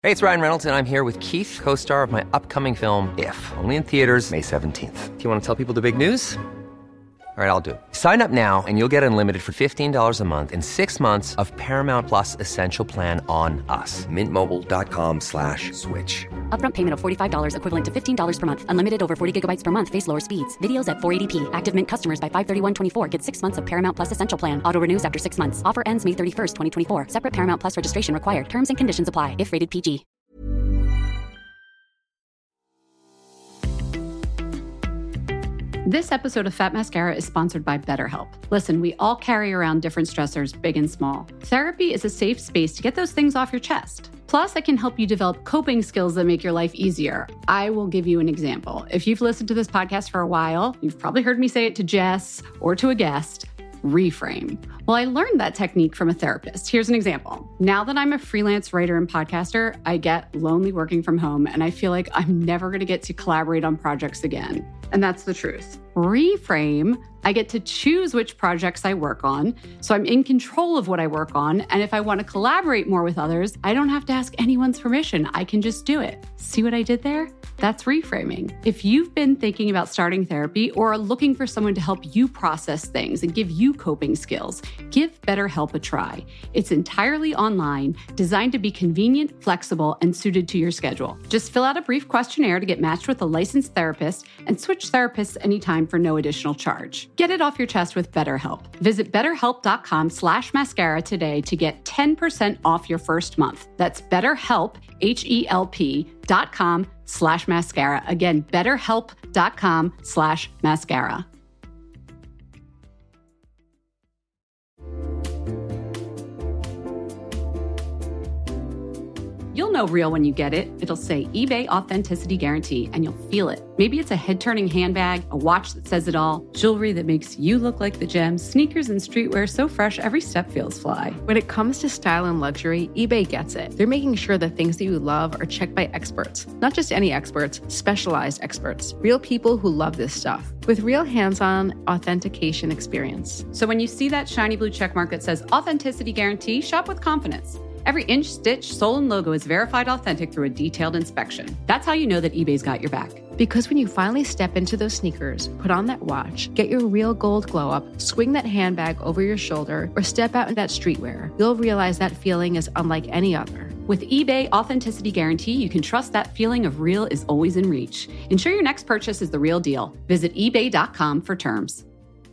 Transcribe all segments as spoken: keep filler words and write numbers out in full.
Hey, it's Ryan Reynolds, and I'm here with Keith, co-star of my upcoming film, If, only in theaters May seventeenth. Do you want to tell people the big news? All right, I'll do it. Sign up now and you'll get unlimited for fifteen dollars a month and six months of Paramount Plus Essential Plan on us. Mint Mobile dot com slash switch. Upfront payment of forty-five dollars equivalent to fifteen dollars per month. Unlimited over forty gigabytes per month. Face lower speeds. Videos at four eighty p. Active Mint customers by five thirty-one twenty-four get six months of Paramount Plus Essential Plan. Auto renews after six months. Offer ends May thirty-first, twenty twenty-four. Separate Paramount Plus registration required. Terms and conditions apply if rated P G. This episode of Fat Mascara is sponsored by BetterHelp. Listen, we all carry around different stressors, big and small. Therapy is a safe space to get those things off your chest. Plus, it can help you develop coping skills that make your life easier. I will give you an example. If you've listened to this podcast for a while, you've probably heard me say it to Jess or to a guest. Reframe. Well, I learned that technique from a therapist. Here's an example. Now that I'm a freelance writer and podcaster, I get lonely working from home, and I feel like I'm never going to get to collaborate on projects again. And that's the truth. Reframe, I get to choose which projects I work on, so I'm in control of what I work on, and if I want to collaborate more with others, I don't have to ask anyone's permission. I can just do it. See what I did there? That's reframing. If you've been thinking about starting therapy or are looking for someone to help you process things and give you coping skills, give BetterHelp a try. It's entirely online, designed to be convenient, flexible, and suited to your schedule. Just fill out a brief questionnaire to get matched with a licensed therapist and switch therapists anytime for no additional charge. Get it off your chest with BetterHelp. Visit betterhelp.com slash mascara today to get ten percent off your first month. That's BetterHelp, H-E-L-P dot com slash mascara. Again, betterhelp.com slash mascara. You'll know real when you get it. It'll say eBay Authenticity Guarantee, and you'll feel it. Maybe it's a head-turning handbag, a watch that says it all, jewelry that makes you look like the gems, sneakers and streetwear so fresh every step feels fly. When it comes to style and luxury, eBay gets it. They're making sure the things that you love are checked by experts. Not just any experts, specialized experts. Real people who love this stuff. With real hands-on authentication experience. So when you see that shiny blue checkmark that says Authenticity Guarantee, shop with confidence. Every inch, stitch, sole, and logo is verified authentic through a detailed inspection. That's how you know that eBay's got your back. Because when you finally step into those sneakers, put on that watch, get your real gold glow up, swing that handbag over your shoulder, or step out in that streetwear, you'll realize that feeling is unlike any other. With eBay Authenticity Guarantee, you can trust that feeling of real is always in reach. Ensure your next purchase is the real deal. Visit ebay dot com for terms.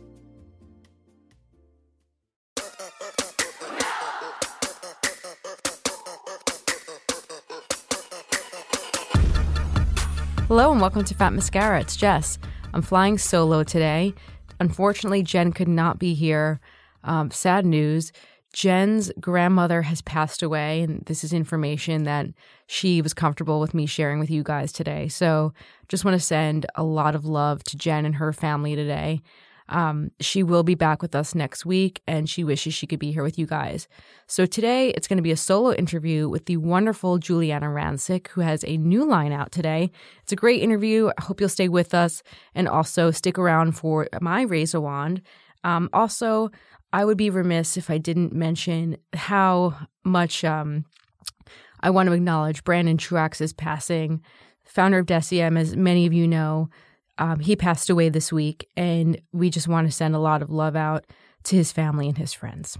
Hello and welcome to Fat Mascara. It's Jess. I'm flying solo today. Unfortunately, Jen could not be here. Um, sad news. Jen's grandmother has passed away, and this is information that she was comfortable with me sharing with you guys today. So just want to send a lot of love to Jen and her family today. Um, she will be back with us next week, and she wishes she could be here with you guys. So today, it's going to be a solo interview with the wonderful Giuliana Rancic, who has a new line out today. It's a great interview. I hope you'll stay with us and also stick around for my razor wand. Um, also, I would be remiss if I didn't mention how much um, I want to acknowledge Brandon Truax's passing, founder of Deciem, as many of you know. Um, he passed away this week, and we just want to send a lot of love out to his family and his friends.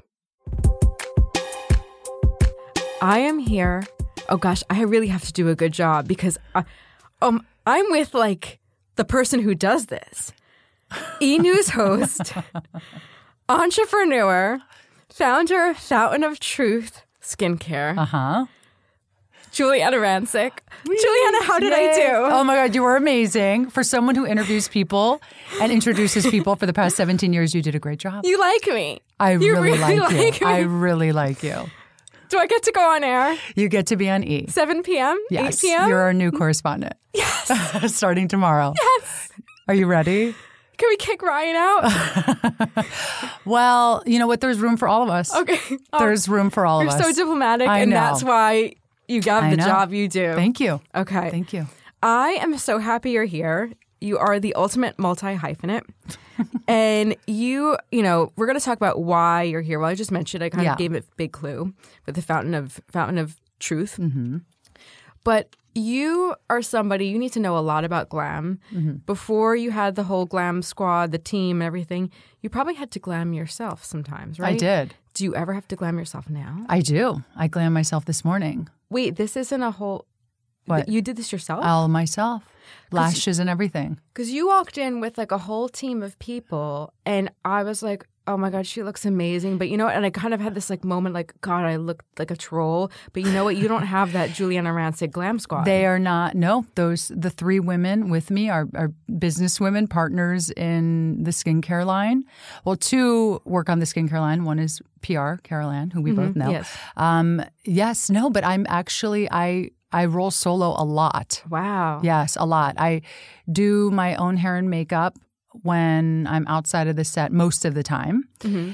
I am here. Oh gosh, I really have to do a good job because I, um, I'm with like the person who does this. E-News host, entrepreneur, founder of Fountain of Truth Skincare. Uh-huh. Giuliana Rancic. Giuliana, how did Yay. I do? Oh my God, you were amazing. For someone who interviews people and introduces people for the past seventeen years, you did a great job. You like me. I you really, really like, like you. Me. I really like you. Do I get to go on air? You get to be on E. seven p.m.? Yes. eight p.m.? You're our new correspondent. Yes. Starting tomorrow. Yes. Are you ready? Can we kick Ryan out? Well, you know what? There's room for all of us. Okay. There's room for all You're of us. You're so diplomatic, I and know. that's why you got the job you do. Thank you. Okay. Thank you. I am so happy you're here. You are the ultimate multi-hyphenate. And you, you know, we're going to talk about why you're here. Well, I just mentioned, I kind yeah. of gave it a big clue with the Fountain of Fountain of Truth. Mm-hmm. But you are somebody, you need to know a lot about glam. Mm-hmm. Before you had the whole glam squad, the team and everything, you probably had to glam yourself sometimes, right? I did. Do you ever have to glam yourself now? I do. I glam myself this morning. Wait, this isn't a whole... What? You did this yourself? All myself. Lashes and everything. Because you walked in with like a whole team of people and I was like, oh my God, she looks amazing. But you know what? And I kind of had this like moment like, God, I look like a troll. But you know what? You don't have that Giuliana Rancic glam squad. They are not. No, those the three women with me are, are business women, partners in the skincare line. Well, two work on the skincare line. One is P R, Carol Ann, who we mm-hmm. both know. Yes. Um, yes, no, but I'm actually, I... I roll solo a lot. Wow. Yes, a lot. I do my own hair and makeup when I'm outside of the set most of the time. Mm-hmm.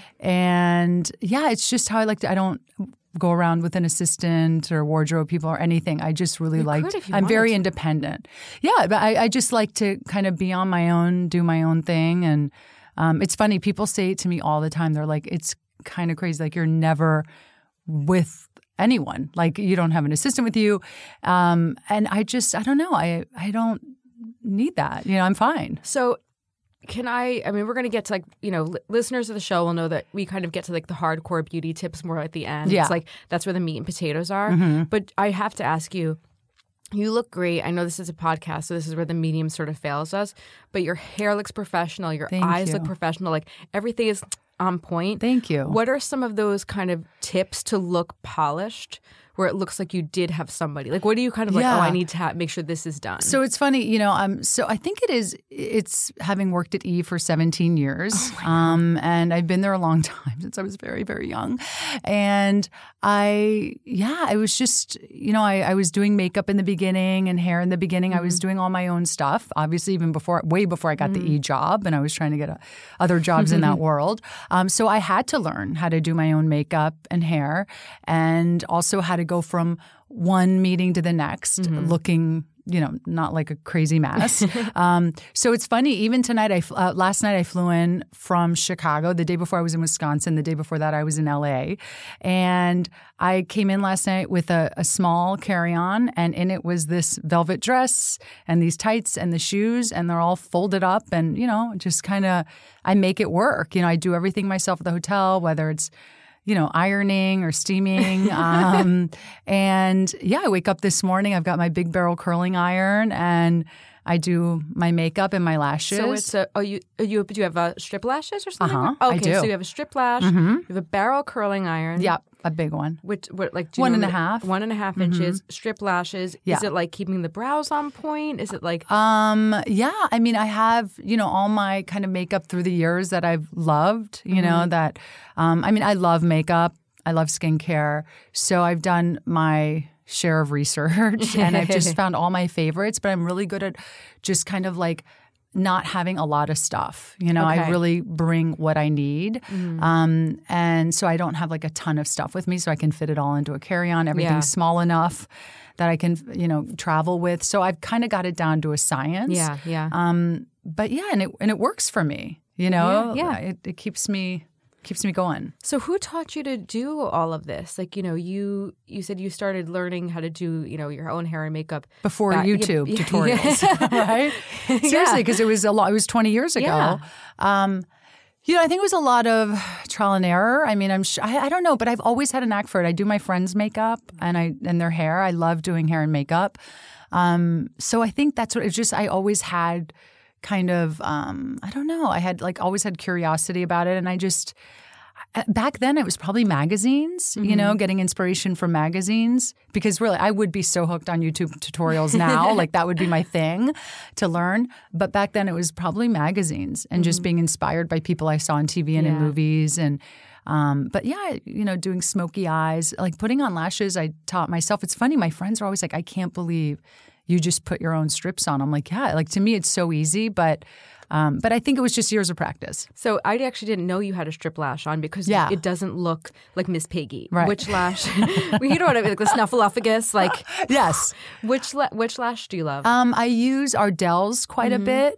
And yeah, it's just how I like to, I don't go around with an assistant or wardrobe people or anything. I just really you like, I'm very to. independent. Yeah, but I, I just like to kind of be on my own, do my own thing. And um, it's funny, people say it to me all the time. They're like, it's kind of crazy. Like you're never with anyone. Like you don't have an assistant with you. Um, and I just, I don't know. I, I don't need that. You know, I'm fine. So can I, I mean, we're going to get to like, you know, li- listeners of the show will know that we kind of get to like the hardcore beauty tips more at the end. Yeah. It's like, that's where the meat and potatoes are. Mm-hmm. But I have to ask you, you look great. I know this is a podcast, so this is where the medium sort of fails us. But your hair looks professional. Your Thank eyes you. look professional. Like everything is on point. Thank you. What are some of those kind of tips to look polished where it looks like you did have somebody? Like what do you kind of like, yeah. oh, I need to ha- make sure this is done? So it's funny, you know, um, so I think it is, it's having worked at E! for seventeen years. Oh um, and I've been there a long time since I was very, very young. And I, yeah, I was just, you know, I, I was doing makeup in the beginning and hair in the beginning. Mm-hmm. I was doing all my own stuff, obviously even before, way before I got mm-hmm. the E! job. And I was trying to get a, other jobs in that world. Um, so I had to learn how to do my own makeup and hair and also how to go from one meeting to the next mm-hmm. looking, you know, not like a crazy mess. um, so it's funny. Even tonight, I uh, last night I flew in from Chicago. The day before I was in Wisconsin. The day before that I was in L A. And I came in last night with a, a small carry-on, and in it was this velvet dress and these tights and the shoes, and they're all folded up, and you know, just kind of I make it work. You know, I do everything myself at the hotel, whether it's you know, ironing or steaming. Um, and yeah, I wake up this morning, I've got my big barrel curling iron and I do my makeup and my lashes. So it's a, oh, you, you, do you have uh, strip lashes or something? Uh-huh, okay, I do. So you have a strip lash, mm-hmm. you have a barrel curling iron. Yep, a big one. Which, what, like, do you one know and a that, half. One and a half mm-hmm. inches, strip lashes. Yeah. Is it like keeping the brows on point? Is it like? Um, yeah, I mean, I have, you know, all my kind of makeup through the years that I've loved, you mm-hmm. know, that, um, I mean, I love makeup. I love skincare. So I've done my share of research and I've just found all my favorites, but I'm really good at just kind of like not having a lot of stuff. You know, okay. I really bring what I need. Mm. Um, and so I don't have like a ton of stuff with me so I can fit it all into a carry-on. Everything's yeah. small enough that I can, you know, travel with. So I've kind of got it down to a science. Yeah, yeah. Um, but yeah, and it and it works for me, you know? Yeah, yeah. It, it keeps me... keeps me going. So who taught you to do all of this? Like, you know, you you said you started learning how to do, you know, your own hair and makeup before back, YouTube yeah, tutorials, yeah. right? Seriously, because yeah. it was a lot. It was twenty years ago. Yeah. Um, you know, I think it was a lot of trial and error. I mean, I'm sh- I, I don't know, but I've always had a knack for it. I do my friends' makeup and I and their hair. I love doing hair and makeup. Um, so I think that's what it's just. I always had. Kind of, um, I don't know. I had like always had curiosity about it. And I just, back then it was probably magazines, mm-hmm. you know, getting inspiration from magazines. Because really, I would be so hooked on YouTube tutorials now. Like that would be my thing to learn. But back then it was probably magazines and mm-hmm. just being inspired by people I saw on T V and yeah. in movies. And Um, but yeah, you know, doing smoky eyes, like putting on lashes, I taught myself. It's funny. My friends are always like, I can't believe you just put your own strips on. I'm like, yeah, like to me, it's so easy. But um, but I think it was just years of practice. So I actually didn't know you had a strip lash on because yeah. it doesn't look like Miss Piggy. Right. Which lash? Well, you know what I mean? Like the snuffleupagus. Like yes. Which la- which lash do you love? Um, I use Ardell's quite mm-hmm. a bit.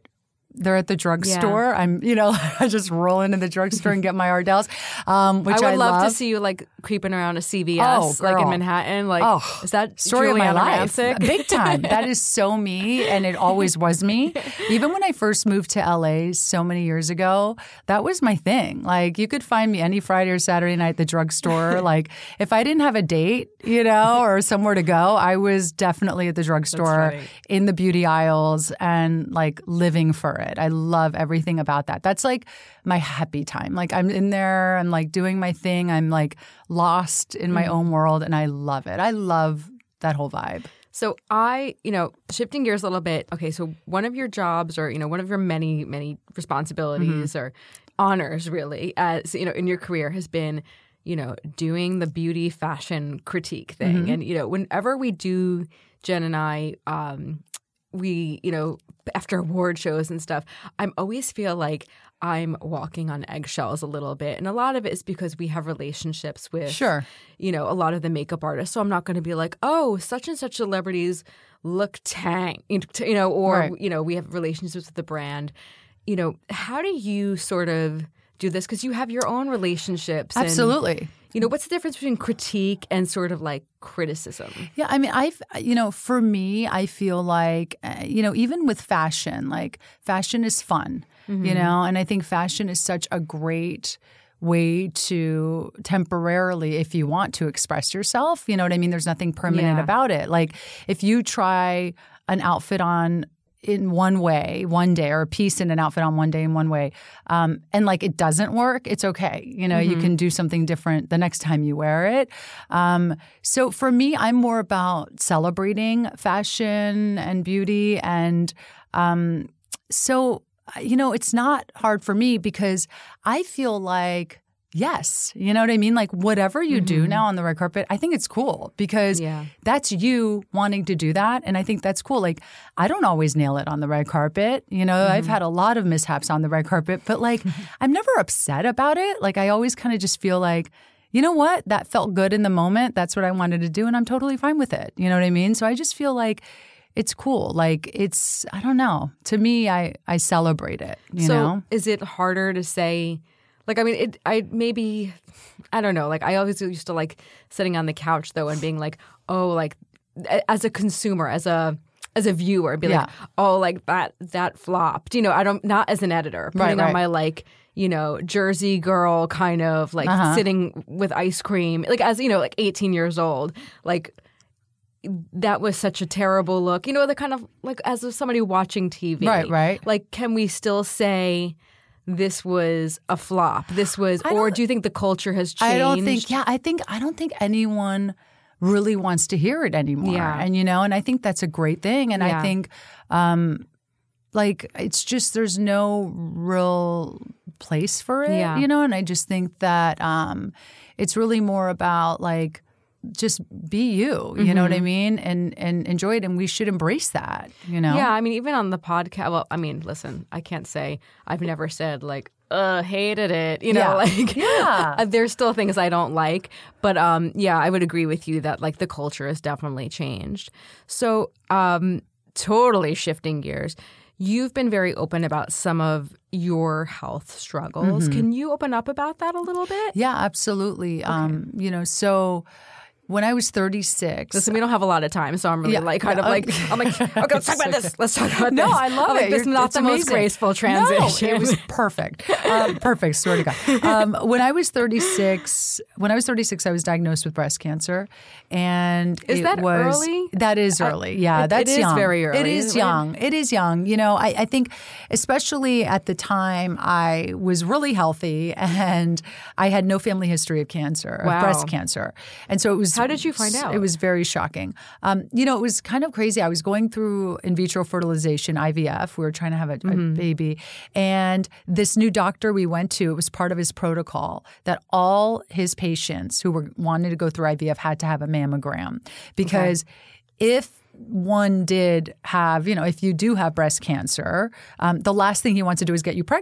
they're at the drugstore. Yeah. I'm, you know, I just roll into the drugstore and get my Ardell's, um, which I would I love, love to see you like creeping around a C V S, oh, like in Manhattan. Like, oh, is that story of my life? Rancic? Big time. That is so me, and it always was me. Even when I first moved to L A so many years ago, that was my thing. Like, you could find me any Friday or Saturday night at the drugstore. Like, if I didn't have a date, you know, or somewhere to go, I was definitely at the drugstore in the beauty aisles and like living for it. I love everything about that. That's like my happy time. Like, I'm in there, I'm like doing my thing. I'm like lost in my mm. own world, and I love it. I love that whole vibe. So I, you know, shifting gears a little bit. Okay, so one of your jobs, or, you know, one of your many, many responsibilities mm-hmm. or honors, really, as, you know, in your career has been, you know, doing the beauty fashion critique thing. Mm-hmm. And, you know, whenever we do, Jen and I, um, we, you know, after award shows and stuff, I always feel like I'm walking on eggshells a little bit. And a lot of it is because we have relationships with, sure. you know, a lot of the makeup artists. So I'm not going to be like, oh, such and such celebrities look tang, you know, or, right. you know, we have relationships with the brand. You know, how do you sort of do this? Because you have your own relationships. Absolutely. And, you know, what's the difference between critique and sort of like criticism? Yeah, I mean, I've, you know, for me, I feel like, uh, you know, even with fashion, like fashion is fun, mm-hmm. you know, and I think fashion is such a great way to temporarily, if you want to express yourself, you know what I mean? There's nothing permanent yeah. about it. Like if you try an outfit on in one way, one day, or a piece in an outfit on one day in one way, um, and like it doesn't work, it's okay. You know, mm-hmm. you can do something different the next time you wear it. Um, so for me, I'm more about celebrating fashion and beauty. And um, so, you know, it's not hard for me because I feel like, yes. You know what I mean? Like whatever you mm-hmm. do now on the red carpet, I think it's cool because yeah. that's you wanting to do that. And I think that's cool. Like I don't always nail it on the red carpet. You know, mm-hmm. I've had a lot of mishaps on the red carpet, but like I'm never upset about it. Like I always kind of just feel like, you know what? That felt good in the moment. That's what I wanted to do. And I'm totally fine with it. You know what I mean? So I just feel like it's cool. Like it's, I don't know. To me, I, I celebrate it, you so know? Is it harder to say... Like, I mean, it, I maybe, I don't know, like I always used to like sitting on the couch though and being like, oh, like as a consumer, as a as a viewer, be yeah. like, oh, like that that flopped. You know, I don't, not as an editor, putting right, right. on my like, you know, Jersey girl kind of like uh-huh. sitting with ice cream, like as, you know, like eighteen years old, like that was such a terrible look. You know, the kind of like as of somebody watching T V. Right, right. Like, can we still say this was a flop? This was, or do you think the culture has changed? I don't think, yeah, I think, I don't think anyone really wants to hear it anymore. Yeah. And, you know, and I think that's a great thing. And yeah. I think, um, like, it's just, there's no real place for it, yeah. you know? And I just think that um, it's really more about, like, just be you, you mm-hmm. know what I mean? And and enjoy it. And we should embrace that, you know? Yeah, I mean, even on the podcast, well, I mean, listen, I can't say I've never said like, uh, hated it, you know, yeah. like yeah. there's still things I don't like. But um, yeah, I would agree with you that like the culture has definitely changed. So um, totally shifting gears. You've been very open about some of your health struggles. Mm-hmm. Can you open up about that a little bit? Yeah, absolutely. Okay. Um, you know, so when I was thirty-six. Listen, we don't have a lot of time, so I'm really yeah, like kind yeah, of like, okay. I'm like, okay, let's talk about this. Let's talk about no, this. No, I love I'm it. Like, this is not it's the amazing. most graceful transition. No, it was perfect. Um, perfect, swear to God. Um, when I was thirty-six, when I was thirty-six, I was diagnosed with breast cancer. And is it that was, early? That is early. Yeah, it, that's it is young. very early. It is young. It is young. You know, I, I think especially at the time I was really healthy and I had no family history of cancer, wow. of breast cancer. And so it was. How did you find out? It was very shocking. Um, you know, it was kind of crazy. I was going through in vitro fertilization, I V F. We were trying to have a, mm-hmm. a baby. And this new doctor we went to, it was part of his protocol that all his patients who were wanting to go through I V F had to have a mammogram. Because okay. if one did have, you know, if you do have breast cancer, um, the last thing he wants to do is get you pregnant.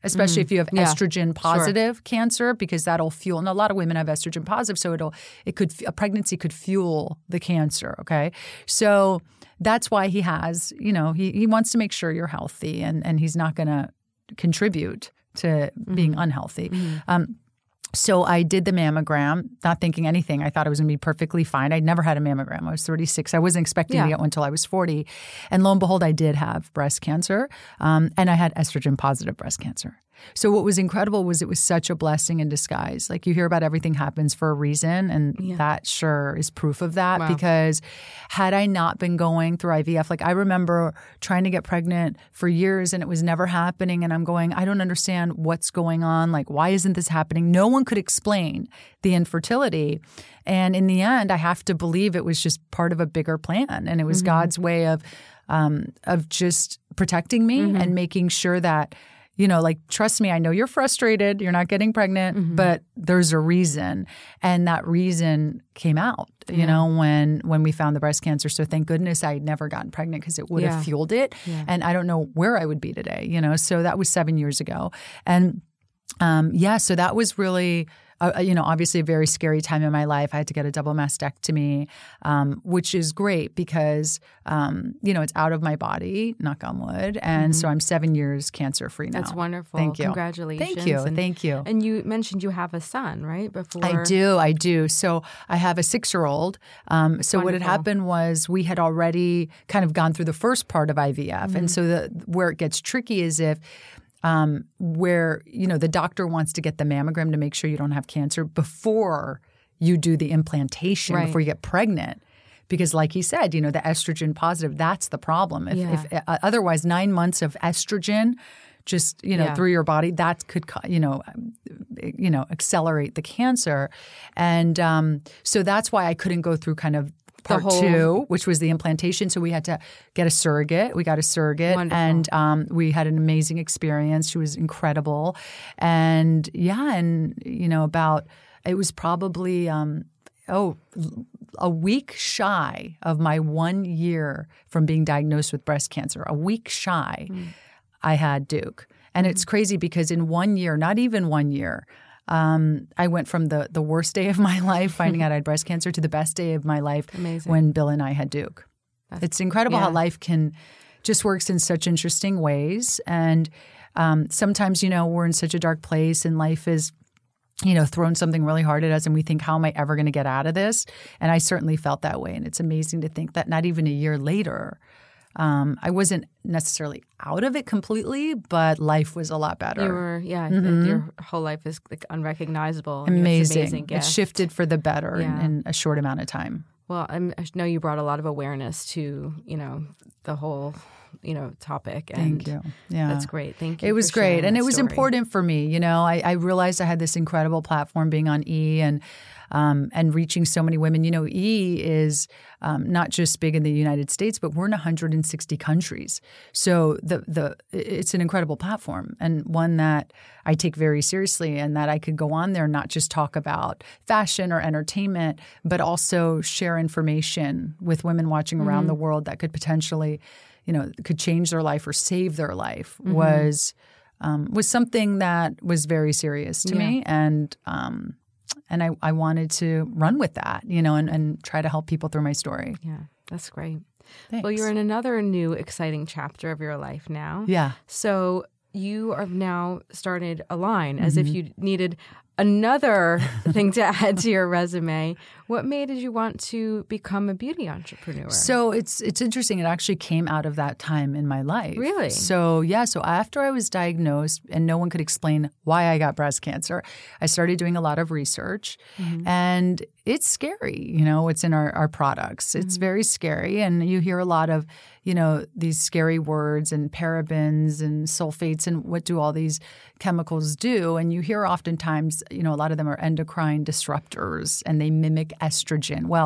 especially Mm. if you have Yeah. estrogen positive sure. cancer, because that'll fuel. And a lot of women have estrogen positive, so it'll it could a pregnancy could fuel the cancer. Okay, so that's why he has, you know, he he wants to make sure you're healthy, and and he's not going to contribute to mm-hmm. being unhealthy. Mm-hmm. Um, So I did the mammogram, not thinking anything. I thought I was going to be perfectly fine. I'd never had a mammogram. I was thirty-six. I wasn't expecting yeah. to get one until I was forty. And lo and behold, I did have breast cancer, um, and I had estrogen-positive breast cancer. So what was incredible was it was such a blessing in disguise. Like, you hear about everything happens for a reason, and yeah. that sure is proof of that. Wow. Because had I not been going through I V F, like I remember trying to get pregnant for years and it was never happening. And I'm going, I don't understand what's going on. Like, why isn't this happening? No one could explain the infertility. And in the end, I have to believe it was just part of a bigger plan. And it was mm-hmm. God's way of, um, of just protecting me mm-hmm. and making sure that, you know, like, trust me, I know you're frustrated, you're not getting pregnant, mm-hmm. but there's a reason. And that reason came out, you yeah. know, when when we found the breast cancer. So thank goodness I had never gotten pregnant, because it would yeah. have fueled it. Yeah. And I don't know where I would be today, you know. So that was seven years ago. And um, yeah, so that was really Uh, you know, obviously a very scary time in my life. I had to get a double mastectomy, um, which is great because, um, you know, it's out of my body, knock on wood. And mm-hmm. so I'm seven years cancer-free now. That's wonderful. Thank you. Congratulations. Thank you. And, Thank you. And you mentioned you have a son, right? Before I do. I do. So I have a six-year-old. Um, so wonderful. What had happened was we had already kind of gone through the first part of I V F. Mm-hmm. And so the, where it gets tricky is if Um, where, you know, the doctor wants to get the mammogram to make sure you don't have cancer before you do the implantation, right. before you get pregnant. Because like he said, you know, the estrogen positive, that's the problem. If, yeah. if uh, otherwise, nine months of estrogen just, you know, yeah. through your body, that could, you know, you know, accelerate the cancer. And um, so that's why I couldn't go through kind of Part whole, two, which was the implantation. So we had to get a surrogate. We got a surrogate. Wonderful. And um, we had an amazing experience. She was incredible. And yeah, and, you know, about, it was probably, um, oh, a week shy of my one year from being diagnosed with breast cancer, a week shy, mm. I had Duke. And mm. it's crazy because in one year, not even one year, Um, I went from the the worst day of my life, finding out I had breast cancer, to the best day of my life Amazing. When Bill and I had Duke. That's, it's incredible yeah. how life can just works in such interesting ways. And um, sometimes, you know, we're in such a dark place and life is, you know, thrown something really hard at us and we think, how am I ever going to get out of this? And I certainly felt that way. And it's amazing to think that not even a year later, Um, I wasn't necessarily out of it completely, but life was a lot better. You were, yeah. Mm-hmm. Your whole life is like unrecognizable. Amazing. Amazing it shifted for the better yeah. in, in a short amount of time. Well, I'm, I know you brought a lot of awareness to, you know, the whole, you know, topic. And Thank you. Yeah, that's great. Thank you. It was for great, and it was story. important for me. You know, I, I realized I had this incredible platform being on E and. Um, and reaching so many women. You know, E is um, not just big in the United States, but we're in one hundred sixty countries. So the the it's an incredible platform, and one that I take very seriously, and that I could go on there and not just talk about fashion or entertainment, but also share information with women watching mm-hmm. around the world that could potentially, you know, could change their life or save their life. Mm-hmm. Was um, was something that was very serious to yeah. me, and um, And I, I wanted to run with that, you know, and, and try to help people through my story. Yeah, that's great. Thanks. Well, you're in another new exciting chapter of your life now. Yeah. So you have now started a line as mm-hmm. if you needed another thing to add to your resume. What made you want to become a beauty entrepreneur? So it's it's interesting. It actually came out of that time in my life. Really? So yeah. So after I was diagnosed and no one could explain why I got breast cancer, I started doing a lot of research. Mm-hmm. And it's scary. You know, it's in our, our products. It's mm-hmm. very scary. And you hear a lot of, you know, these scary words and parabens and sulfates and what do all these chemicals do. And you hear oftentimes, you know, a lot of them are endocrine disruptors and they mimic estrogen. Well,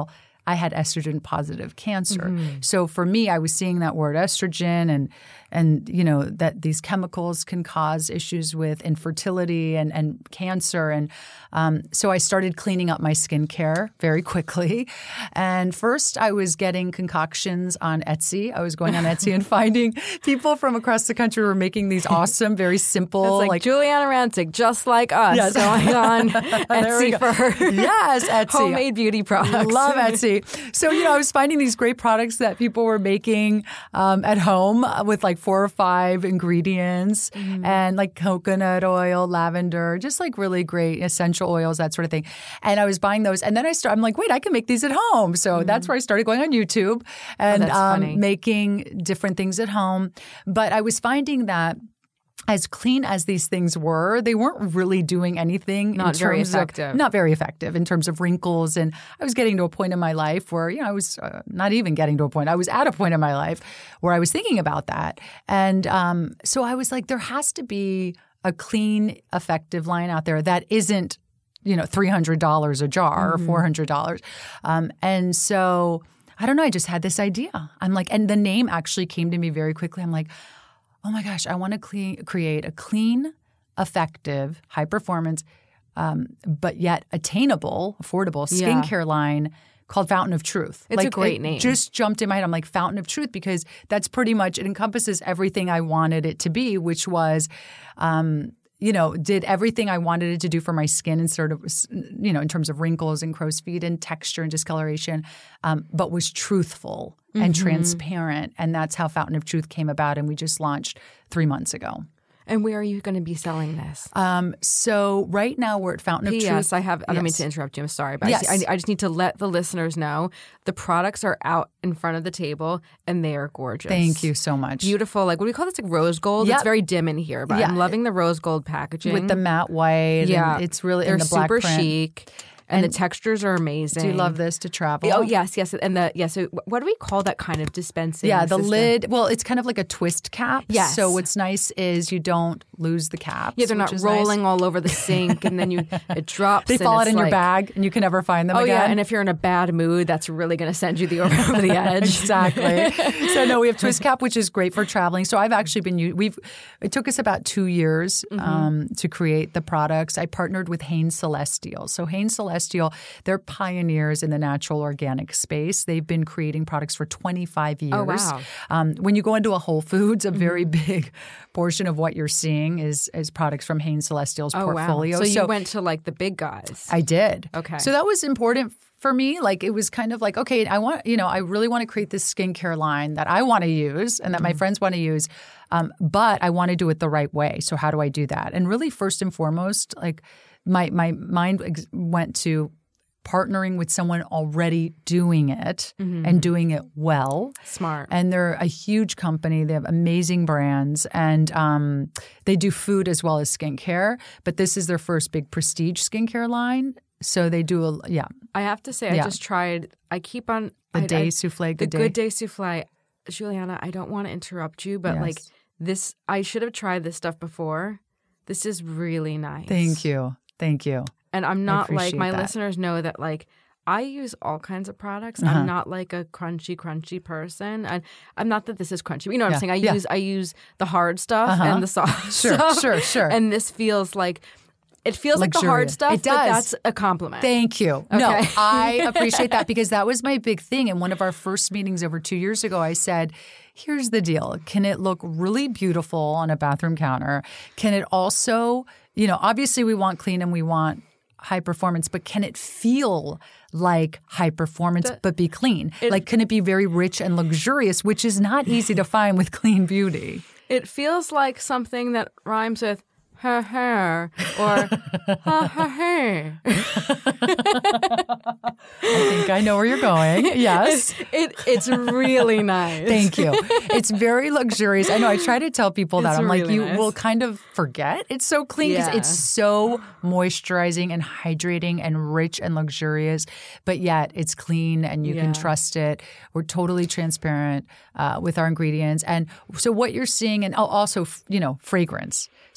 I had estrogen-positive cancer. Mm-hmm. So for me, I was seeing that word estrogen and, and you know, that these chemicals can cause issues with infertility and, and cancer. And um, so I started cleaning up my skincare very quickly. And first, I was getting concoctions on Etsy. I was going on Etsy and finding people from across the country who were making these awesome, very simple. It's like, like Juliana Rancic, just like us, yes. going on Etsy for her. Yes, Etsy. Homemade beauty products. Love Etsy. So, you know, I was finding these great products that people were making um, at home with like four or five ingredients mm. and like coconut oil, lavender, just like really great essential oils, that sort of thing. And I was buying those. And then I started, I'm like, wait, I can make these at home. So mm. that's where I started going on YouTube and oh, um, making different things at home. But I was finding that as clean as these things were, they weren't really doing anything. Not in very terms effective. Of, not very effective in terms of wrinkles. And I was getting to a point in my life where, you know, I was uh, not even getting to a point. I was at a point in my life where I was thinking about that. And um, so I was like, there has to be a clean, effective line out there that isn't, you know, three hundred dollars a jar mm-hmm. or four hundred dollars. Um, and so I don't know. I just had this idea. I'm like, and the name actually came to me very quickly. I'm like, oh my gosh, I want to clean, create a clean, effective, high performance, um, but yet attainable, affordable skincare yeah. line called Fountain of Truth. It's like, a great it name. Just jumped in my head. I'm like, Fountain of Truth, because that's pretty much, it encompasses everything I wanted it to be, which was, um, you know, did everything I wanted it to do for my skin and sort of, you know, in terms of wrinkles and crow's feet and texture and discoloration, um, but was truthful mm-hmm. and transparent. And that's how Fountain of Truth came about. And we just launched three months ago. And where are you going to be selling this? Um, so right now we're at Fountain of P S Truth. I have. I don't yes. mean to interrupt you. I'm sorry, but yes. I, I, I just need to let the listeners know the products are out in front of the table and they are gorgeous. Thank you so much. Beautiful. Like what do we call this? Like rose gold. Yep. It's very dim in here, but yeah. I'm loving the rose gold packaging with the matte white. Yeah, and it's really they're in the black super print. chic. And, And the textures are amazing. Do you love this to travel? Oh, yes, yes. And the yeah, so what do we call that kind of dispensing Yeah, the system? lid. Well, it's kind of like a twist cap. Yes. So what's nice is you don't lose the caps. Yeah, they're not rolling nice. all over the sink and then you it drops. They and fall out it's in like, your bag and you can never find them oh, again. yeah, and if you're in a bad mood, that's really going to send you the over, over the edge. Exactly. So no, we have twist cap, which is great for traveling. So I've actually been we've it took us about two years mm-hmm. um, to create the products. I partnered with Hanes Celestial. So Hanes Celestial, they're pioneers in the natural organic space. They've been creating products for twenty-five years. Oh, wow. Um, when you go into a Whole Foods, a very mm-hmm. big portion of what you're seeing is is products from Hanes Celestial's oh, portfolio. Wow. So, so you went to like the big guys. I did. Okay. So that was important for me. Like it was kind of like, okay, I want, you know, I really want to create this skincare line that I want to use and that my friends want to use, um, but I want to do it the right way. So how do I do that? And really, first and foremost, like my my mind ex- went to partnering with someone already doing it mm-hmm. and doing it well. Smart. And they're a huge company. They have amazing brands and um, they do food as well as skincare. But this is their first big prestige skincare line. So they do a, yeah. I have to say, yeah. I just tried, I keep on. The I, Day I, Souffle. The Good Day. Good Day Souffle. Juliana, I don't want to interrupt you, but yes. like this, I should have tried this stuff before. This is really nice. Thank you. Thank you. And I'm not like, my that. listeners know that like, I use all kinds of products. Uh-huh. I'm not like a crunchy, crunchy person. And I'm not that this is crunchy. You know what yeah. I'm saying? I yeah. use I use the hard stuff uh-huh. and the soft sure, stuff. Sure, sure, And this feels like, it feels Luxurious. like the hard stuff, it does. but that's a compliment. Thank you. Okay. No, I appreciate that because that was my big thing. In one of our first meetings over two years ago, I said, here's the deal. Can it look really beautiful on a bathroom counter? Can it also, you know, obviously we want clean and we want high performance, but can it feel like high performance the, but be clean? It, like can it be very rich and luxurious, which is not easy to find with clean beauty? It feels like something that rhymes with her hair or ha ha hair. I think I know where you're going. Yes. It, it, it's really nice. Thank you. It's very luxurious. I know I try to tell people that. It's I'm really like, you nice. will kind of forget. It's so clean because Yeah. it's so moisturizing and hydrating and rich and luxurious, but yet it's clean and you Yeah. can trust it. We're totally transparent uh, with our ingredients. And so what you're seeing, and oh, also, you know, fragrance. So let's talk about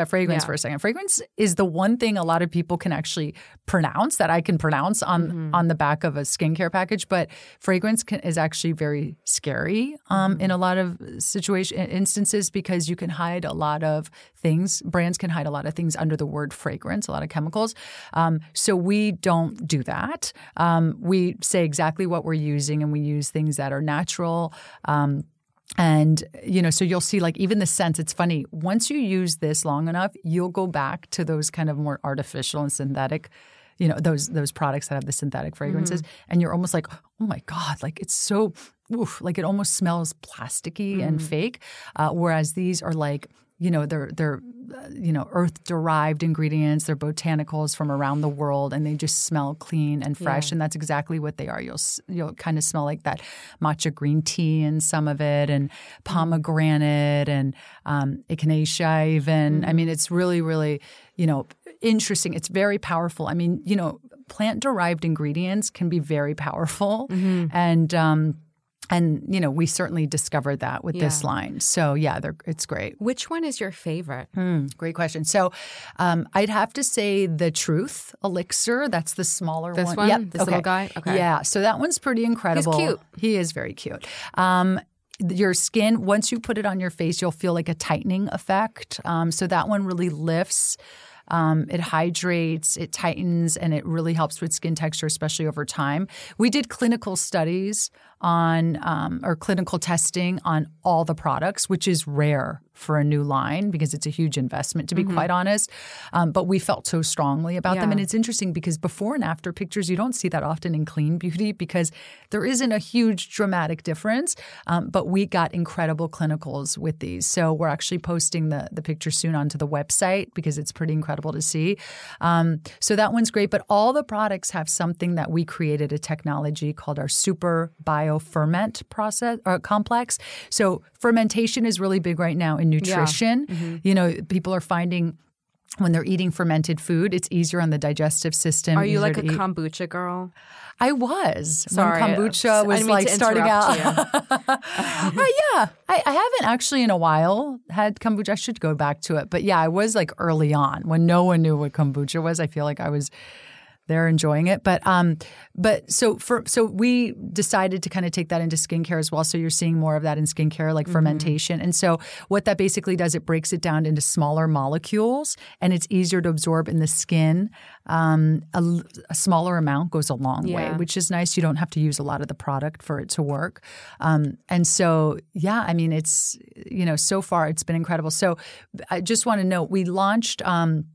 about fragrance Yeah. for a second. Fragrance is the one thing a lot of people can actually pronounce that I can pronounce on mm-hmm. on the back of a skincare package. But fragrance can, is actually very scary um, mm-hmm. in a lot of situation instances because you can hide a lot of things. Brands can hide a lot of things under the word fragrance, a lot of chemicals. Um, so we don't do that. Um, we say exactly what we're using, and we use things that are natural. Um, And, you know, so you'll see like even the scents, it's funny. Once you use this long enough, you'll go back to those kind of more artificial and synthetic, you know, those those products that have the synthetic fragrances. Mm-hmm. And you're almost like, oh my God, like it's so, oof, like it almost smells plasticky mm-hmm. and fake. Uh, whereas these are like, you know, they're, they're uh, you know, earth-derived ingredients. They're botanicals from around the world, and they just smell clean and fresh. Yeah. And that's exactly what they are. You'll you'll kind of smell like that matcha green tea in some of it, and pomegranate and um, echinacea even. Mm. I mean, it's really, really, you know, interesting. It's very powerful. I mean, you know, plant-derived ingredients can be very powerful. Mm-hmm. And um And, you know, we certainly discovered that with yeah. this line. So, yeah, they're, it's great. Which one is your favorite? Mm, great question. So, um, I'd have to say the Truth Elixir. That's the smaller this one. This one? Yep. This okay. little guy? Okay. Yeah. So that one's pretty incredible. He's cute. He is very cute. Um, your skin, once you put it on your face, you'll feel like a tightening effect. Um, so that one really lifts. Um, it hydrates, it tightens, and it really helps with skin texture, especially over time. We did clinical studies on um, or clinical testing on all the products, which is rare for a new line because it's a huge investment, to be mm-hmm. quite honest. Um, but we felt so strongly about yeah. them. And it's interesting because before and after pictures, you don't see that often in clean beauty because there isn't a huge dramatic difference. Um, but we got incredible clinicals with these. So we're actually posting the, the picture soon onto the website because it's pretty incredible to see. Um, so that one's great. But all the products have something that we created, a technology called our super bioferment process or complex. So fermentation is really big right now in nutrition. Yeah. Mm-hmm. You know, people are finding when they're eating fermented food, it's easier on the digestive system. Are you like a eat. kombucha girl? I was. Sorry. When kombucha was like starting out. uh, yeah. I, I haven't actually in a while had kombucha. I should go back to it. But yeah, I was like early on when no one knew what kombucha was. I feel like I was there enjoying it. But um, but so for so we decided to kind of take that into skincare as well. So you're seeing more of that in skincare, like mm-hmm. fermentation. And so what that basically does, it breaks it down into smaller molecules, and it's easier to absorb in the skin. Um, a, a smaller amount goes a long yeah. way, which is nice. You don't have to use a lot of the product for it to work. Um, and so, yeah, I mean, it's, you know, so far it's been incredible. So I just want to note, we launched um,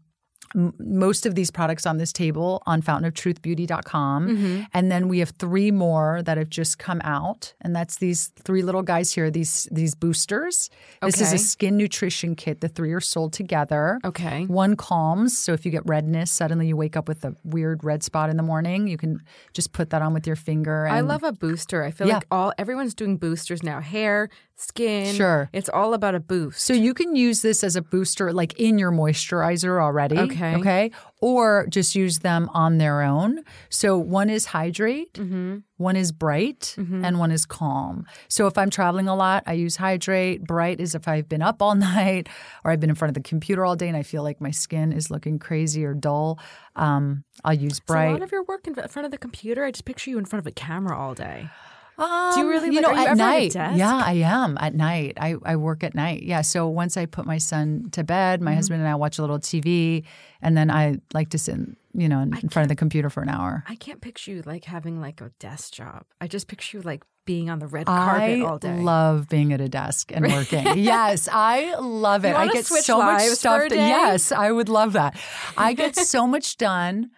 most of these products on this table on fountain of truth beauty dot com. Mm-hmm. And then we have three more that have just come out. And that's these three little guys here, these these boosters. Okay. This is a skin nutrition kit. The three are sold together. Okay. One calms. So if you get redness, suddenly you wake up with a weird red spot in the morning, you can just put that on with your finger. And, I love a booster. I feel yeah. like all everyone's doing boosters now. Hair, skin. Sure. It's all about a boost. So you can use this as a booster like in your moisturizer already. Okay. Okay. Or just use them on their own. So one is hydrate, mm-hmm. one is bright, mm-hmm. and one is calm. So if I'm traveling a lot, I use hydrate. Bright is if I've been up all night or I've been in front of the computer all day and I feel like my skin is looking crazy or dull. Um, I'll use bright. So a lot of your work in front of the computer, I just picture you in front of a camera all day. Um, Do you really, you like, know, are you at ever night? at a desk? Yeah, I am at night. I, I work at night. Yeah. So once I put my son to bed, my mm-hmm. husband and I watch a little T V, and then I like to sit, you know, in, in front of the computer for an hour. I can't picture you like having like a desk job. I just picture you like being on the red carpet I all day. I love being at a desk and working. Yes, I love it. You I get so much stuff done. Yes, I would love that. I get so much done.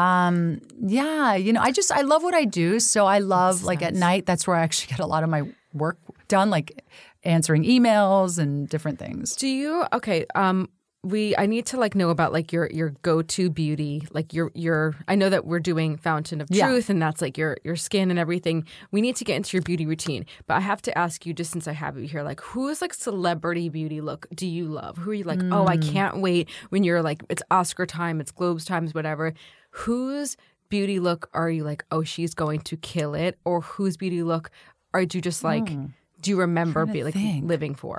Um, yeah, you know, I just, I love what I do. So I love like nice. At night, that's where I actually get a lot of my work done, like answering emails and different things. Do you, okay, um, we, I need to like know about like your, your go-to beauty, like your, your, I know that we're doing Fountain of Truth yeah. and that's like your, your skin and everything. We need to get into your beauty routine, but I have to ask you, just since I have you here, like who's like celebrity beauty look do you love? Who are you like, mm. oh, I can't wait when you're like, it's Oscar time, it's Globes times, whatever. Whose beauty look are you like, oh, she's going to kill it? Or whose beauty look are you just like, mm. do you remember be like think. living for?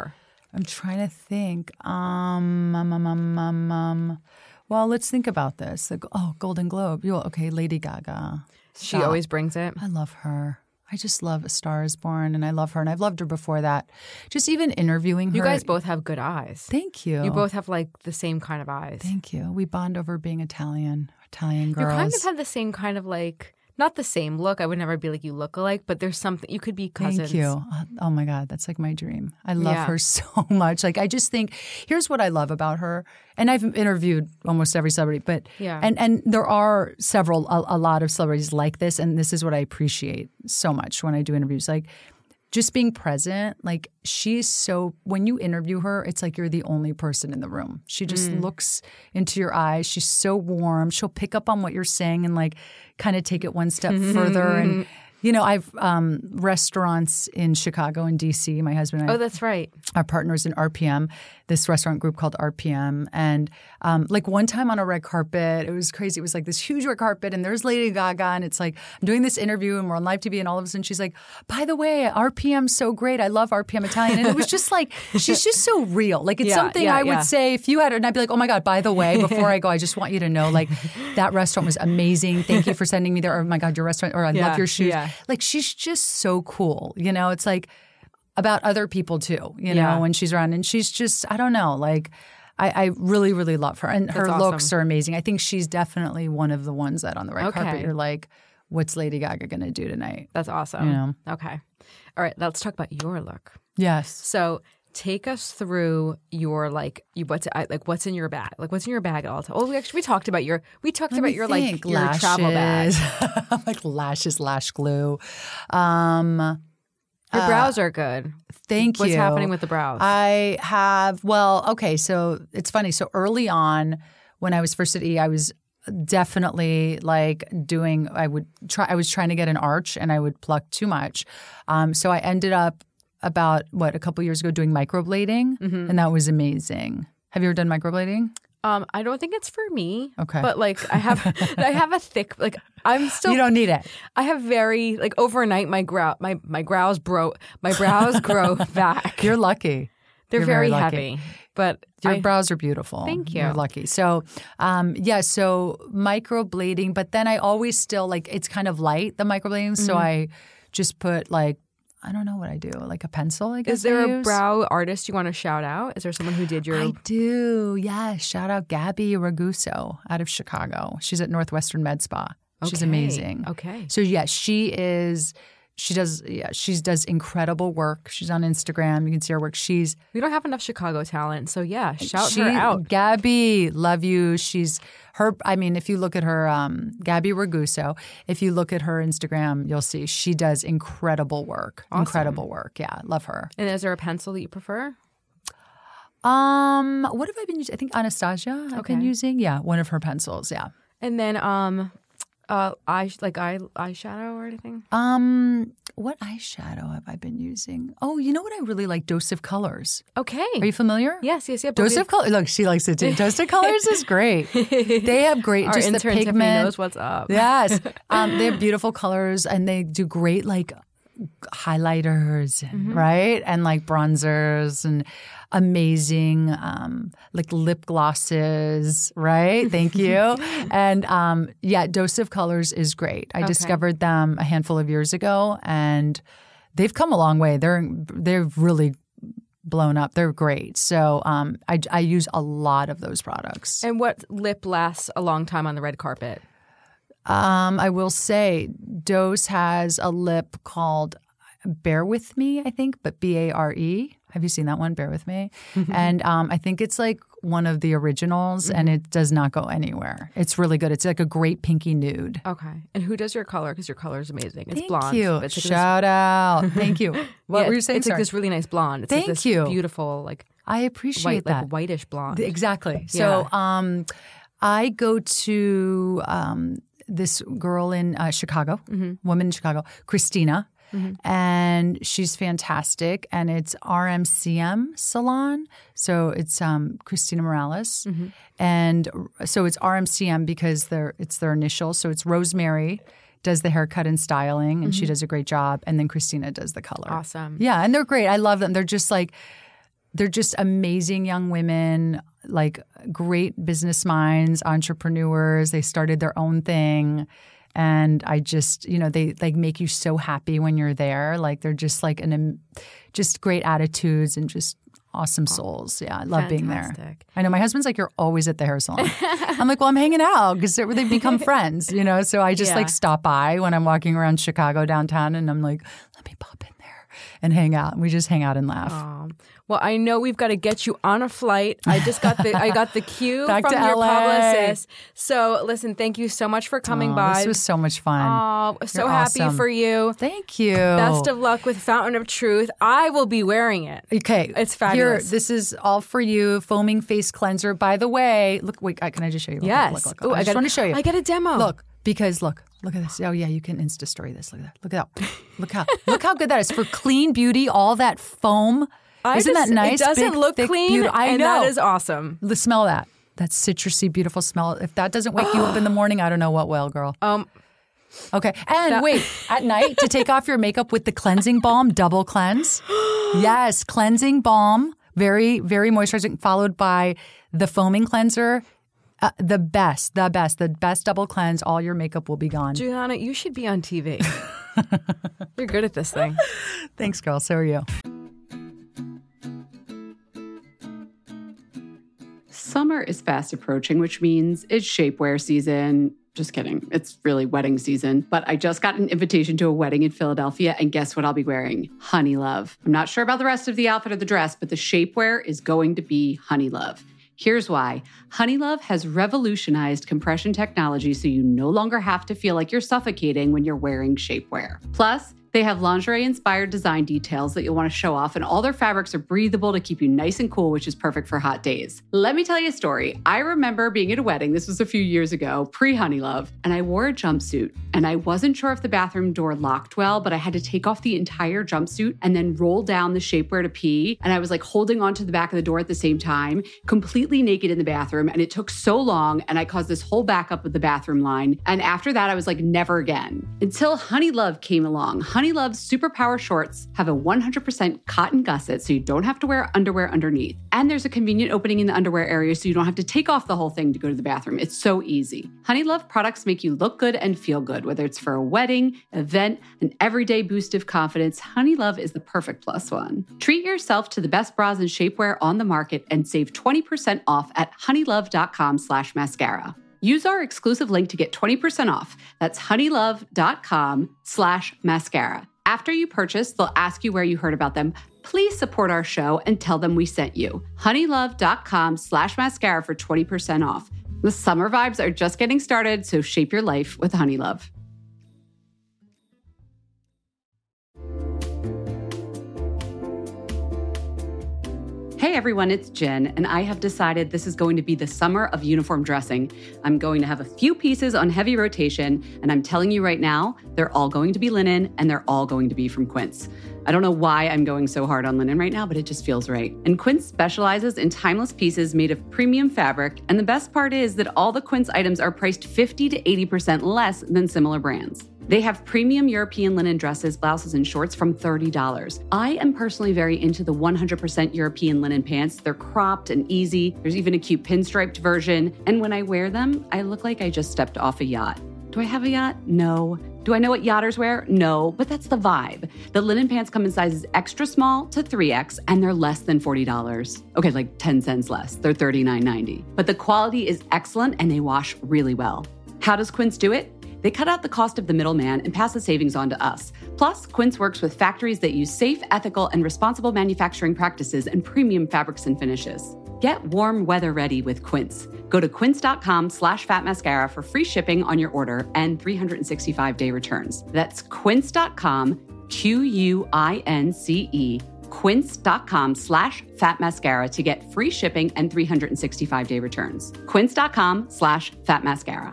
I'm trying to think. Um, um, um, um, um, um. Well, let's think about this. The, oh, Golden Globe. You okay? Lady Gaga. She Stop. always brings it. I love her. I just love A Star Is Born, and I love her, and I've loved her before that. Just even interviewing her. You guys both have good eyes. Thank you. You both have like the same kind of eyes. Thank you. We bond over being Italian, Italian girls. You kind of have the same kind of like, not the same look. I would never be like you look alike, but there's something, you could be cousins. Thank you. Oh my God, that's like my dream. I love Yeah. her so much. Like I just think, here's what I love about her. And I've interviewed almost every celebrity, but Yeah. and and there are several, a, a lot of celebrities like this, and this is what I appreciate so much when I do interviews. Like just being present, like she's so, when you interview her, it's like you're the only person in the room. She just Mm. looks into your eyes. She's so warm. She'll pick up on what you're saying and like kind of take it one step further. And, you know, I've um, restaurants in Chicago and D C. My husband and I Oh, that's right. our partners in R P M, this restaurant group called R P M. And um, like one time on a red carpet, it was crazy. It was like this huge red carpet and there's Lady Gaga and it's like I'm doing this interview and we're on live T V and all of a sudden she's like, by the way, R P M's so great. I love R P M Italian. And it was just like, she's just so real. Like it's Yeah, something yeah, I would yeah. say if you had it and I'd be like, oh my God, by the way, before I go, I just want you to know like that restaurant was amazing. Thank you for sending me there. Oh my God, your restaurant, or I Yeah, love your shoes. yeah. Like she's just so cool. You know, it's like about other people too, you know, Yeah. when she's around. And she's just, I don't know, like I, I really, really love her. And her That's looks awesome. are amazing. I think she's definitely one of the ones that on the red Okay. carpet, you're like, what's Lady Gaga going to do tonight? That's awesome. You know? Okay. All right. Let's talk about your look. Yes. So take us through your like you what's I- like what's in your bag, like what's in your bag at all time. Oh, we actually we talked about your we talked Let about me your think. like your travel bag. Lashes. Like lashes, lash glue. Um, Your brows are good. Thank What's you. happening with the brows? I have, well, okay, so it's funny. So early on, when I was first at E, I was definitely like doing, I would try, I was trying to get an arch and I would pluck too much. Um, so I ended up about, what, a couple years ago doing microblading, Mm-hmm. and that was amazing. Have you ever done microblading? Um, I don't think it's for me. Okay. But like I have I have a thick like I'm still You don't need it. I have very like overnight my brow my my brows bro my brows grow back. You're lucky. They're You're very, very lucky. heavy. But Your I, brows are beautiful. Thank you. You're lucky. So, um, yeah, so microblading, but then I always still like it's kind of light, the microblading. So Mm-hmm. I just put like, I don't know what I do, like a pencil, I guess. is there I a use. brow artist you want to shout out? Is there someone who did your I do. Yeah. Shout out Gabby Raguso out of Chicago. She's at Northwestern Med Spa. She's Okay. amazing. Okay. So, yeah, she is. She does, yeah, she does incredible work. She's on Instagram. You can see her work. She's We don't have enough Chicago talent, so yeah, shout she, her out. Gabby, love you. She's her. I mean, if you look at her, um, Gabby Raguso, if you look at her Instagram, you'll see she does incredible work. Incredible work. Yeah, love her. And is there a pencil that you prefer? Um, what have I been using? I think Anastasia I've been Okay. using. Yeah, one of her pencils. Yeah. And then um uh eye like eye eyeshadow or anything? Um, what eyeshadow have I been using? Oh, you know what I really like? Dose of Colors. Okay. Are you familiar? Yes, yes, yeah. Dose of Colors. Look, she likes it too. Dose of Colors is great. They have great, Our just the intern Tiffany pigment. knows what's up. Yes. Um, they have beautiful colors and they do great like highlighters, and, right? And like bronzers and amazing um, like lip glosses, right? Thank you. And um, yeah, Dose of Colors is great. I Okay. discovered them a handful of years ago and they've come a long way. They're they've really blown up. They're great. So um, I, I use a lot of those products. And what lip lasts a long time on the red carpet? Um, I will say Dose has a lip called Bear With Me, I think, but B A R E. Have you seen that one, Bear With Me? And um, I think it's like one of the originals and it does not go anywhere. It's really good. It's like a great pinky nude. Okay. And who does your color? Because your color is amazing. It's Thank blonde. you. It's like Shout out. Thank you. this, What yeah, were you saying? It's like Sorry. this really nice blonde. It's Thank like this you. beautiful, like I appreciate white, that. like whitish blonde. Exactly. So Yeah. um, I go to um, this girl in uh, Chicago, woman in Chicago, Christina, and she's fantastic. And it's R M C M Salon. So it's um, Christina Morales. And so it's R M C M because they're, it's their initials. So it's Rosemary does the haircut and styling, and she does a great job. And then Christina does the color. Awesome. Yeah, and they're great. I love them. They're just like they're just amazing young women, like great business minds, entrepreneurs. They started their own thing. And I just, you know, they like make you so happy when you're there. Like they're just like an, just great attitudes and just awesome souls. Yeah, I love Fantastic. being there. I know my husband's like, you're always at the hair salon. I'm like, well, I'm hanging out because they've become friends, you know. So I just Yeah. like stop by when I'm walking around Chicago downtown, and I'm like, let me pop in there and hang out. And we just hang out and laugh. Um, well, I know we've got to get you on a flight. I just got the I got the cue Back from to your L A. publicist. So listen, thank you so much for coming Oh, by. This was so much fun. Oh, so You're happy awesome. for you. Thank you. Best of luck with Fountain of Truth. I will be wearing it. Okay. It's fabulous. Here, this is all for you. Foaming face cleanser. By the way, look, wait, can I just show you? Look, Yes. Look, look, Ooh, look. I, I just gotta- want to show you. I get a demo. Look, because look, look at this. Oh yeah, you can Insta story this. Look at that. Look at that. Look how look how good that is for clean beauty. All that foam. I Isn't just- that nice? It doesn't Big, look thick clean, beauty. I and know. that is awesome. The smell of that. That citrusy, beautiful smell. If that doesn't wake you up in the morning, I don't know what will, girl. Um. Okay. And That- wait, at night to take off your makeup with the cleansing balm, double cleanse. Yes, cleansing balm, very, very moisturizing, followed by the foaming cleanser. Uh, the best, the best, the best double cleanse. All your makeup will be gone. Juliana, you should be on T V. You're good at this thing. Thanks, girl. So are you. Summer is fast approaching, which means it's shapewear season. Just kidding. It's really wedding season. But I just got an invitation to a wedding in Philadelphia, and guess what I'll be wearing? Honey Love. I'm not sure about the rest of the outfit or the dress, but the shapewear is going to be Honey Love. Here's why. Honey Love has revolutionized compression technology so you no longer have to feel like you're suffocating when you're wearing shapewear. Plus, they have lingerie-inspired design details that you'll want to show off, and all their fabrics are breathable to keep you nice and cool, which is perfect for hot days. Let me tell you a story. I remember being at a wedding, this was a few years ago, pre-Honey Love, and I wore a jumpsuit, and I wasn't sure if the bathroom door locked well, but I had to take off the entire jumpsuit and then roll down the shapewear to pee, and I was like holding onto the back of the door at the same time, completely naked in the bathroom, and it took so long, and I caused this whole backup of the bathroom line, and after that, I was like, never again. Until Honey Love came along. Honey Love's Superpower shorts have a one hundred percent cotton gusset, so you don't have to wear underwear underneath. And there's a convenient opening in the underwear area, so you don't have to take off the whole thing to go to the bathroom. It's so easy. Honey Love products make you look good and feel good, whether it's for a wedding, event, an everyday boost of confidence. Honey Love is the perfect plus one. Treat yourself to the best bras and shapewear on the market and save twenty percent off at honeylove.com slash mascara. Use our exclusive link to get twenty percent off. That's honeylove.com slash mascara. After you purchase, they'll ask you where you heard about them. Please support our show and tell them we sent you. honeylove.com slash mascara for twenty percent off. The summer vibes are just getting started, so shape your life with Honey Love. Hey everyone, it's Jen, and I have decided this is going to be the summer of uniform dressing. I'm going to have a few pieces on heavy rotation, and I'm telling you right now, they're all going to be linen, and they're all going to be from Quince. I don't know why I'm going so hard on linen right now, but it just feels right. And Quince specializes in timeless pieces made of premium fabric, and the best part is that all the Quince items are priced fifty to eighty percent less than similar brands. They have premium European linen dresses, blouses, and shorts from thirty dollars. I am personally very into the one hundred percent European linen pants. They're cropped and easy. There's even a cute pinstriped version. And when I wear them, I look like I just stepped off a yacht. Do I have a yacht? No. Do I know what yachters wear? No, but that's the vibe. The linen pants come in sizes extra small to three X, and they're less than forty dollars. Okay, like ten cents less. They're thirty-nine ninety. But the quality is excellent, and they wash really well. How does Quince do it? They cut out the cost of the middleman and pass the savings on to us. Plus, Quince works with factories that use safe, ethical, and responsible manufacturing practices and premium fabrics and finishes. Get warm weather ready with Quince. Go to quince.com slash fat mascara for free shipping on your order and three hundred sixty-five day returns. That's quince.com, Q U I N C E, quince.com slash fat mascara to get free shipping and three hundred sixty-five day returns. Quince.com slash fat mascara.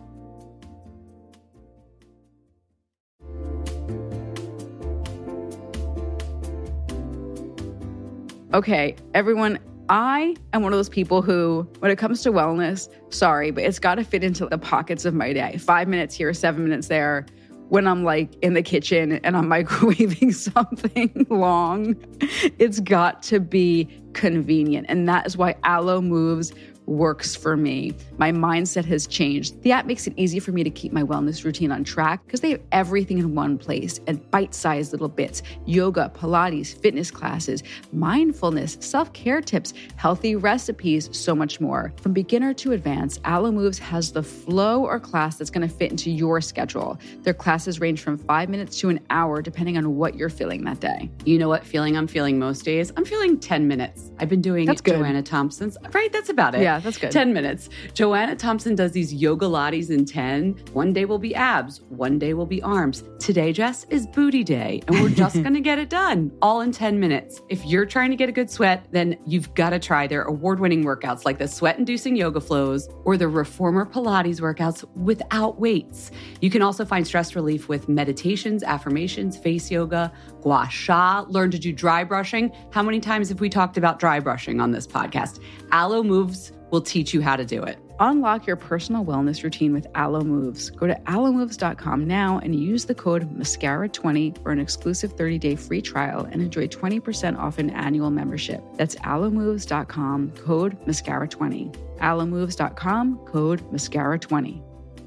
Okay, everyone, I am one of those people who, when it comes to wellness, sorry, but it's got to fit into the pockets of my day. Five minutes here, seven minutes there. when I'm like in the kitchen and I'm microwaving something long. It's got to be convenient. And that is why Alo Moves works for me. My mindset has changed. The app makes it easy for me to keep my wellness routine on track because they have everything in one place and bite-sized little bits: yoga, Pilates, fitness classes, mindfulness, self-care tips, healthy recipes, so much more. From beginner to advanced, Alo Moves has the flow or class that's going to fit into your schedule. Their classes range from five minutes to an hour, depending on what you're feeling that day. You know what feeling I'm feeling most days? I'm feeling ten minutes. I've been doing That's good. Joanna Thompson's. Right, that's about it. Yeah, that's good. ten minutes. Joanna Thompson does these yoga lattes in ten. One day will be abs. One day will be arms. Today, Jess, is booty day. And we're just going to get it done all in ten minutes. If you're trying to get a good sweat, then you've got to try their award-winning workouts like the sweat-inducing yoga flows or the reformer Pilates workouts without weights. You can also find stress relief with meditations, affirmations, face yoga, gua sha, learn to do dry brushing. How many times have we talked about dry brushing on this podcast? Alo Moves will teach you how to do it. Unlock your personal wellness routine with Alo Moves. Go to alo moves dot com now and use the code mascara twenty for an exclusive thirty-day free trial and enjoy twenty percent off an annual membership. That's alo moves dot com, code mascara twenty. alo moves dot com, code mascara twenty.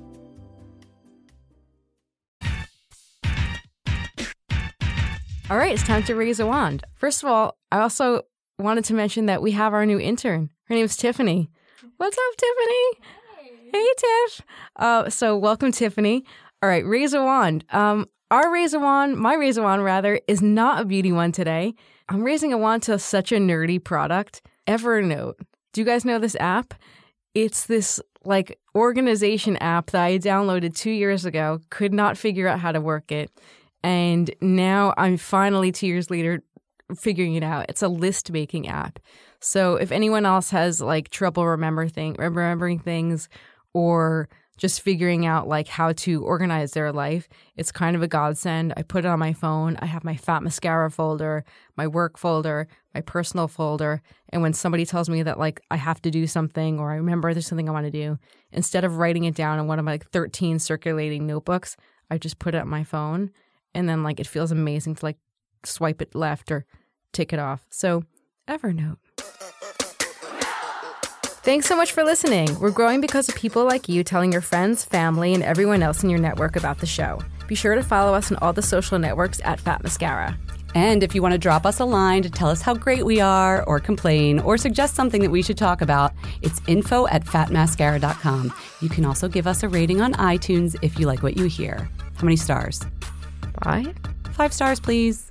All right, it's time to raise a wand. First of all, I also wanted to mention that we have our new intern. Her name's Tiffany. What's up, Tiffany? Hey, hey Tiff. Uh, so welcome, Tiffany. All right, raise a wand. Um, our raise a wand, my raise a wand rather, is not a beauty one today. I'm raising a wand to such a nerdy product, Evernote. Do you guys know this app? It's this like organization app that I downloaded two years ago, could not figure out how to work it. And now I'm finally, two years later, figuring it out. It's a list-making app. So if anyone else has like trouble remember thing, remembering things or just figuring out like how to organize their life, it's kind of a godsend. I put it on my phone. I have my Fat Mascara folder, my work folder, my personal folder. And when somebody tells me that like I have to do something or I remember there's something I want to do, instead of writing it down in one of my like thirteen circulating notebooks, I just put it on my phone. And then like it feels amazing to like swipe it left or tick it off. So Evernote. Thanks so much for listening. We're growing because of people like you telling your friends, family, and everyone else in your network about the show. Be sure to follow us on all the social networks at Fat Mascara. And if you want to drop us a line to tell us how great we are or complain or suggest something that we should talk about, it's info at fat mascara dot com. You can also give us a rating on iTunes if you like what you hear. How many stars? Five? Five stars, please.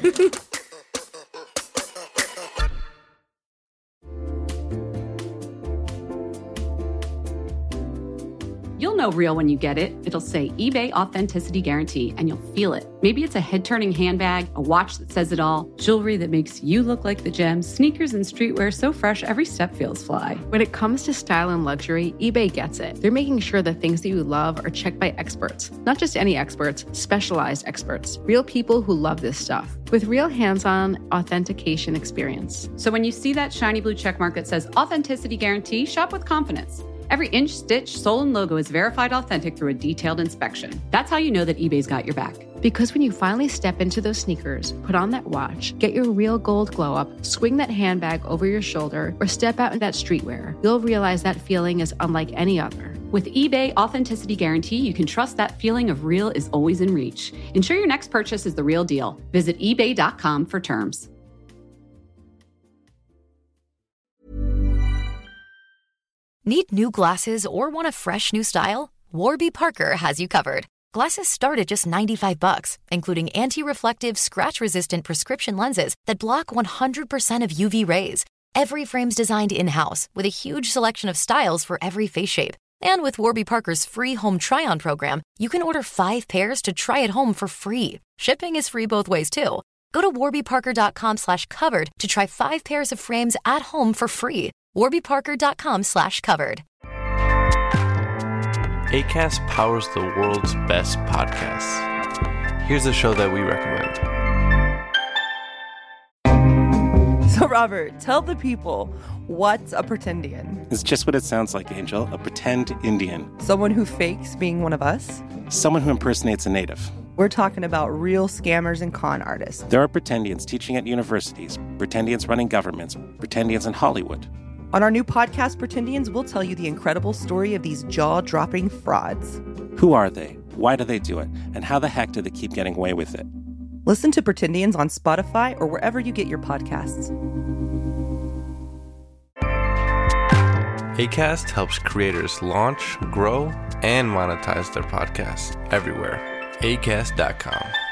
You'll know real when you get it. It'll say eBay Authenticity Guarantee, and you'll feel it. Maybe it's a head-turning handbag, a watch that says it all, jewelry that makes you look like the gems, sneakers and streetwear so fresh every step feels fly. When it comes to style and luxury, eBay gets it. They're making sure the things that you love are checked by experts. Not just any experts, specialized experts. Real people who love this stuff. With real hands-on authentication experience. So when you see that shiny blue checkmark that says Authenticity Guarantee, shop with confidence. Every inch, stitch, sole, and logo is verified authentic through a detailed inspection. That's how you know that eBay's got your back. Because when you finally step into those sneakers, put on that watch, get your real gold glow up, swing that handbag over your shoulder, or step out in that streetwear, you'll realize that feeling is unlike any other. With eBay Authenticity Guarantee, you can trust that feeling of real is always in reach. Ensure your next purchase is the real deal. Visit ebay dot com for terms. Need new glasses or want a fresh new style? Warby Parker has you covered. Glasses start at just ninety-five bucks, including anti-reflective, scratch-resistant prescription lenses that block one hundred percent of U V rays. Every frame's designed in-house with a huge selection of styles for every face shape. And with Warby Parker's free home try-on program, you can order five pairs to try at home for free. Shipping is free both ways, too. Go to warby parker dot com slash covered to try five pairs of frames at home for free. warby parker dot com slash covered. Acast powers the world's best podcasts. Here's a show that we recommend. So Robert, tell the people, what's a pretendian? It's just what it sounds like, Angel, a pretend Indian. Someone who fakes being one of us? Someone who impersonates a native. We're talking about real scammers and con artists. There are pretendians teaching at universities, pretendians running governments, pretendians in Hollywood. On our new podcast, Pretendians, we'll tell you the incredible story of these jaw-dropping frauds. Who are they? Why do they do it? And how the heck do they keep getting away with it? Listen to Pretendians on Spotify or wherever you get your podcasts. Acast helps creators launch, grow, and monetize their podcasts everywhere. Acast dot com.